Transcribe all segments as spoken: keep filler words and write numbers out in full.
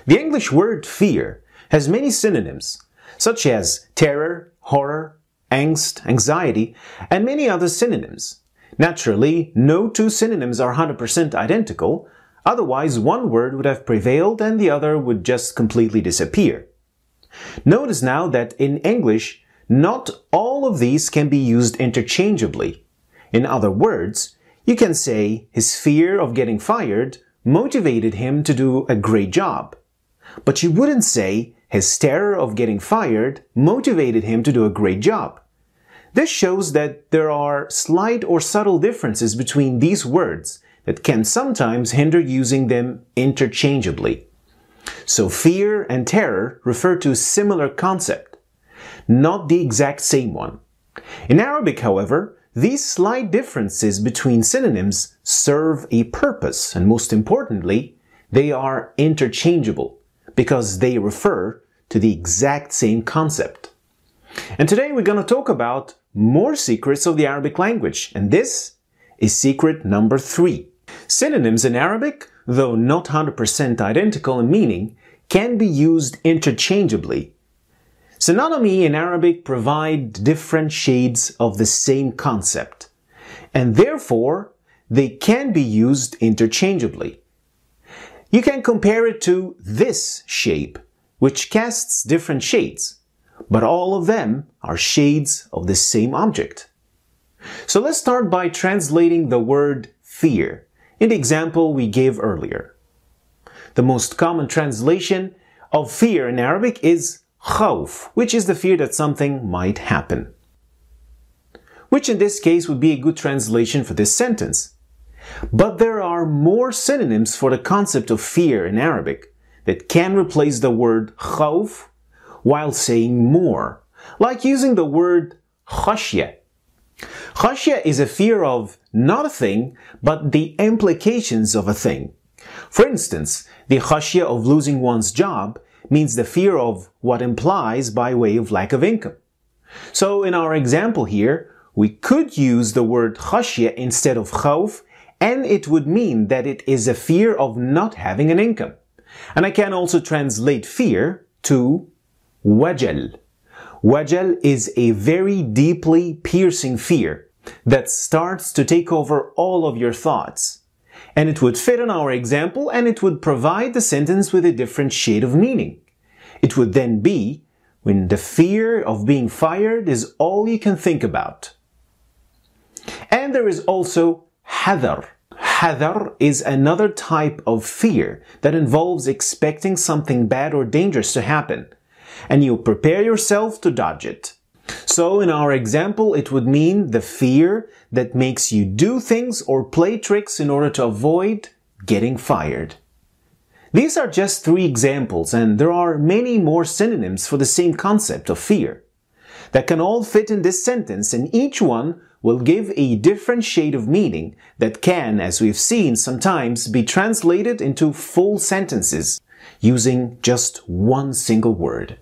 The English word fear has many synonyms, such as terror, horror, angst, anxiety, and many other synonyms. Naturally, no two synonyms are one hundred percent identical, otherwise one word would have prevailed and the other would just completely disappear. Notice now that in English, not all of these can be used interchangeably. In other words, you can say his fear of getting fired motivated him to do a great job. But you wouldn't say his terror of getting fired motivated him to do a great job. This shows that there are slight or subtle differences between these words that can sometimes hinder using them interchangeably. So fear and terror refer to a similar concept, not the exact same one. In Arabic, however, these slight differences between synonyms serve a purpose, and most importantly, they are interchangeable because they refer to the exact same concept. And today we're going to talk about more secrets of the Arabic language, and this is secret number three. Synonyms in Arabic, though not one hundred percent identical in meaning, can be used interchangeably. Synonymy in Arabic provide different shades of the same concept, and therefore they can be used interchangeably. You can compare it to this shape, which casts different shades, but all of them are shades of the same object. So let's start by translating the word fear in the example we gave earlier. The most common translation of fear in Arabic is khawf, which is the fear that something might happen. Which in this case would be a good translation for this sentence. But there are more synonyms for the concept of fear in Arabic that can replace the word khawf while saying more, like using the word khashya. Khashya is a fear of not a thing, but the implications of a thing. For instance, the khashya of losing one's job means the fear of what implies by way of lack of income. So in our example here, we could use the word khashya instead of khawf, and it would mean that it is a fear of not having an income. And I can also translate fear to wajal. Wajal is a very deeply piercing fear that starts to take over all of your thoughts. And it would fit in our example, and it would provide the sentence with a different shade of meaning. It would then be when the fear of being fired is all you can think about. And there is also hadar. Hadar is another type of fear that involves expecting something bad or dangerous to happen, and you prepare yourself to dodge it. So in our example, it would mean the fear that makes you do things or play tricks in order to avoid getting fired. These are just three examples, and there are many more synonyms for the same concept of fear that can all fit in this sentence, and each one will give a different shade of meaning that can, as we've seen sometimes, be translated into full sentences using just one single word.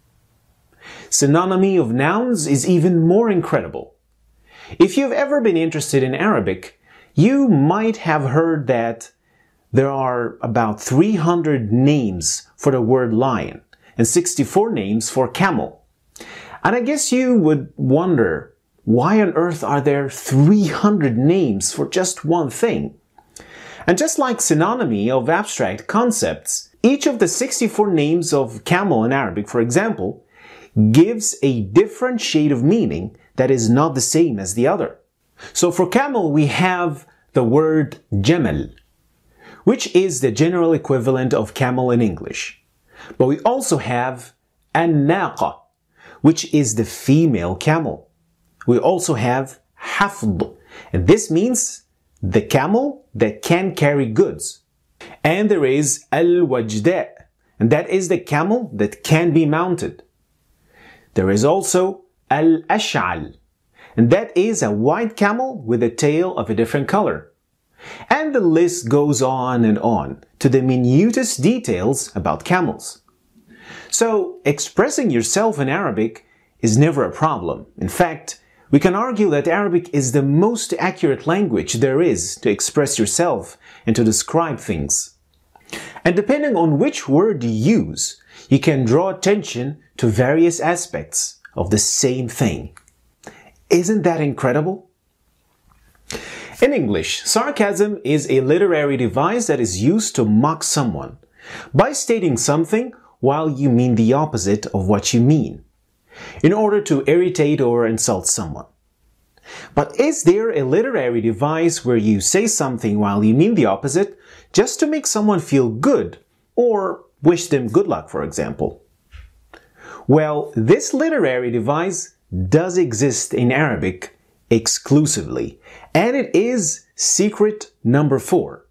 Synonymy of nouns is even more incredible. If you've ever been interested in Arabic, you might have heard that there are about three hundred names for the word lion and sixty-four names for camel. And I guess you would wonder, why on earth are there three hundred names for just one thing? And just like synonymy of abstract concepts, each of the sixty-four names of camel in Arabic, for example, gives a different shade of meaning that is not the same as the other. So for camel, we have the word jamal, which is the general equivalent of camel in English. But we also have an-naqa, which is the female camel. We also have hafd, and this means the camel that can carry goods. And there is al-wajda, and that is the camel that can be mounted. There is also al-ash'al, and that is a white camel with a tail of a different color. And the list goes on and on to the minutest details about camels. So, expressing yourself in Arabic is never a problem. In fact, we can argue that Arabic is the most accurate language there is to express yourself and to describe things. And depending on which word you use, you can draw attention to various aspects of the same thing. Isn't that incredible? In English, sarcasm is a literary device that is used to mock someone by stating something while you mean the opposite of what you mean, in order to irritate or insult someone. But is there a literary device where you say something while you mean the opposite just to make someone feel good or wish them good luck, for example? Well, this literary device does exist in Arabic exclusively, and it is secret number four.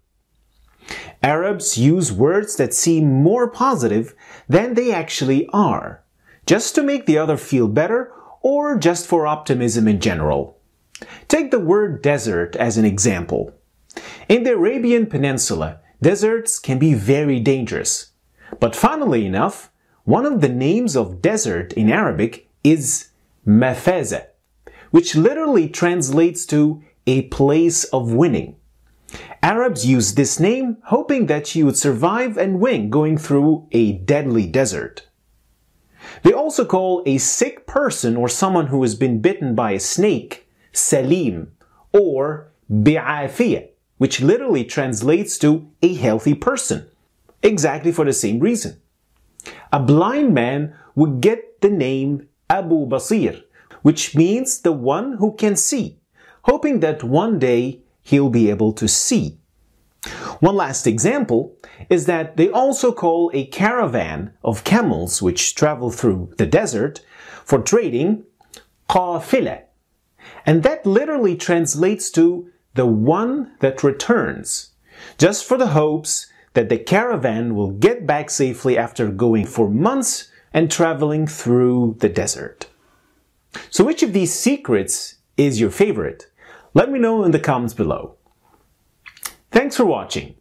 Arabs use words that seem more positive than they actually are, just to make the other feel better or just for optimism in general. Take the word desert as an example. In the Arabian Peninsula, deserts can be very dangerous. But funnily enough, one of the names of desert in Arabic is Mafaza, which literally translates to a place of winning. Arabs use this name hoping that you would survive and win going through a deadly desert. They also call a sick person or someone who has been bitten by a snake Salim or Bi'afiyah, which literally translates to a healthy person, exactly for the same reason. A blind man would get the name Abu Basir, which means the one who can see, hoping that one day he'll be able to see. One last example is that they also call a caravan of camels which travel through the desert for trading qafila, and that literally translates to the one that returns, just for the hopes that the caravan will get back safely after going for months and traveling through the desert. So which of these secrets is your favorite? Let me know in the comments below. Thanks for watching.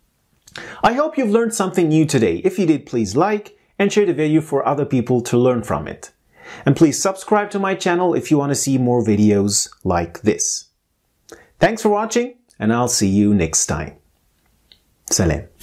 I hope you've learned something new today. If you did, please like and share the video for other people to learn from it. And please subscribe to my channel if you want to see more videos like this. Thanks for watching, and I'll see you next time. Salam.